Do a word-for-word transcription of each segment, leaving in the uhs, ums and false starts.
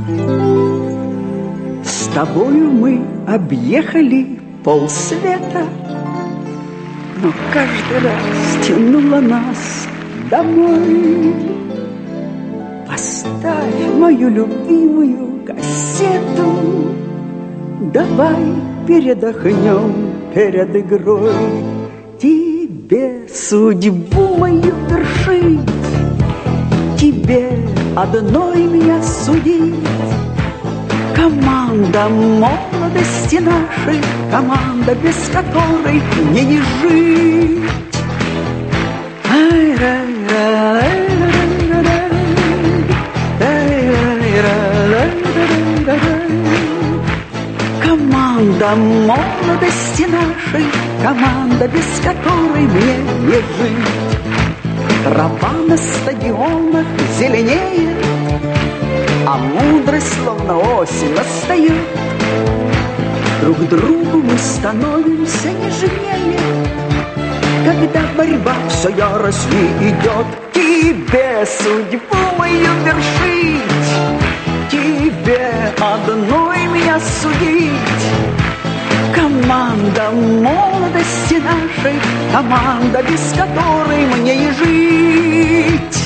С тобою мы объехали полсвета, но каждый раз тянуло нас домой. Поставь мою любимую кассету, давай передохнем перед игрой. Тебе судьбу мою вершить, тебе одной меня судить. Команда молодости нашей, команда, без которой мне не жить. Команда молодости нашей, команда, без которой мне не жить. Трава на стадионах зеленеет, а мудрость словно осень настает. Друг другу мы становимся нежнее, когда борьба все яростней идет. Тебе судьбу мою вершить, тебе одной меня судить. Команда молодости нашей, команда, без которой мне не жить.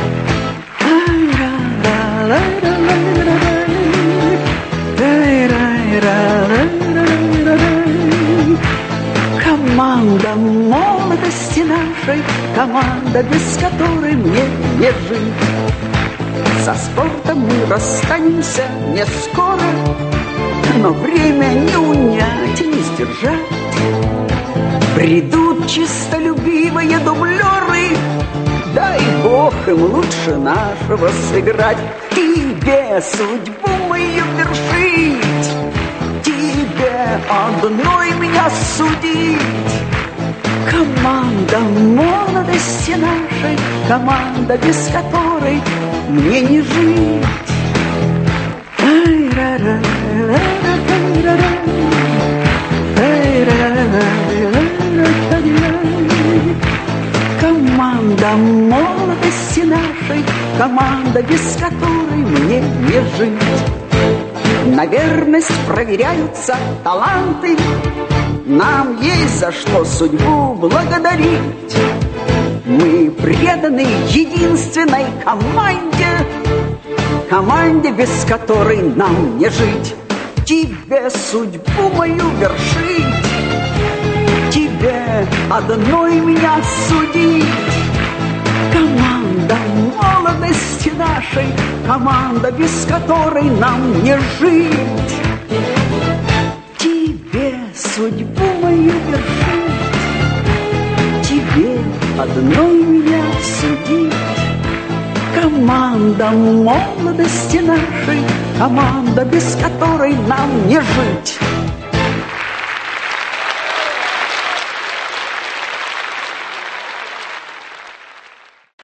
Команда молодости нашей, команда, без которой мне не жить. Со спортом мы расстанемся не скоро, но время не унять, не сдержать. Придут чистолюбивые дублеры, дай Бог им лучше нашего сыграть. Тебе судьбу мою вершить, тебе одной меня судить. Команда молодости нашей, команда, без которой мне не жить. Команда молодости нашей, команда, без которой мне не жить. На верность проверяются таланты, нам есть за что судьбу благодарить. Мы преданы единственной команде, команде, без которой нам не жить. Тебе судьбу мою вершить, тебе одной меня судить. Команда молодости нашей, команда, без которой нам не жить. Тебе судьбу мою вершить, тебе одной меня судить. Команда молодости нашей, команда, без которой нам не жить.